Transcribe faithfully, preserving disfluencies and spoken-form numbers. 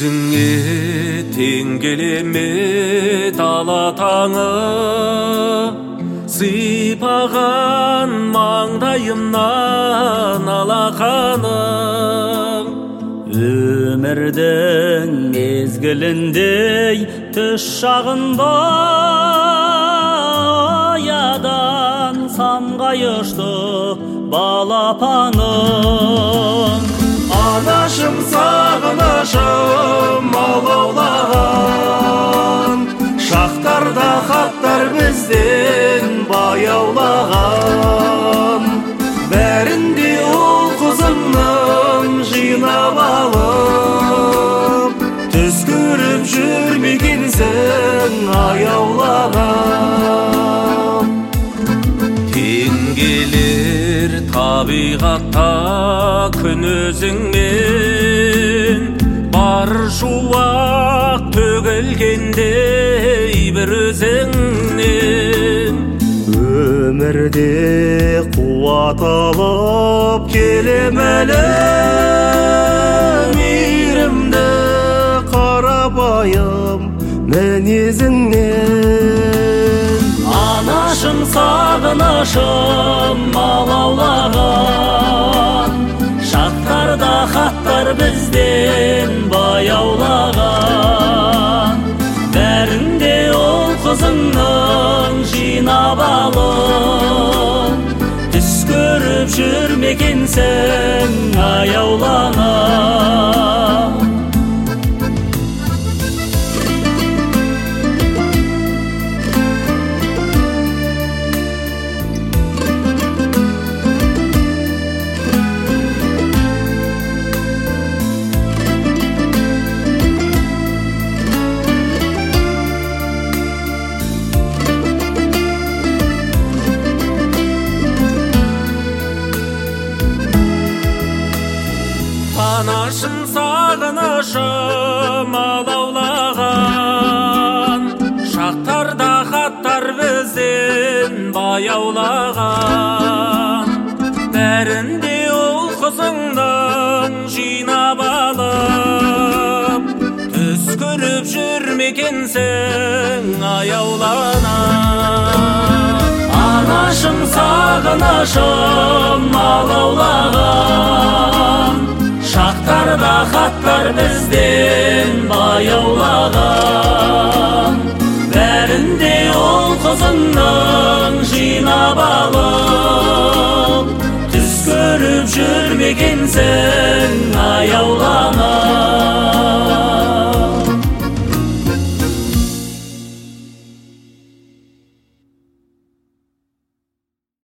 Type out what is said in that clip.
өзіңе тең келеме дала таңы, сипаған маңдайымнан алақаның. Өмірдің мезгіліндей түс шағында ядан самғай ұшты балапаның. Анашым, сағынышым алаулаған, шақтарда хаттар бізден баяулаған. Бәрінде ол қызыңның жинап алып, түс көріп жүрмегенсің аяулаған. Тең келер табиғатта күн өзіңмен, бар шуақ төгілгендей бір өзіңнен. Өмірде қуат алып келем әлі, мейірімді қарапайым мінезіңнен. Анашым, сағынышым алаулаған, шақтарда хаттар бізден баяулаған. Бәрінде ол қызыңның жинап алып, түс көріп жүрмегенсің аяулаған. Анашым, сағынышым алаулаған, шақтарда хаттар бізден баяулаған. Бәрінде ол қызыңның жинап алып, түс көріп жүрмегенсің аяуланам. Анашым, сағынышым алаулаған, шақтарда хаттар бізден баяулаған.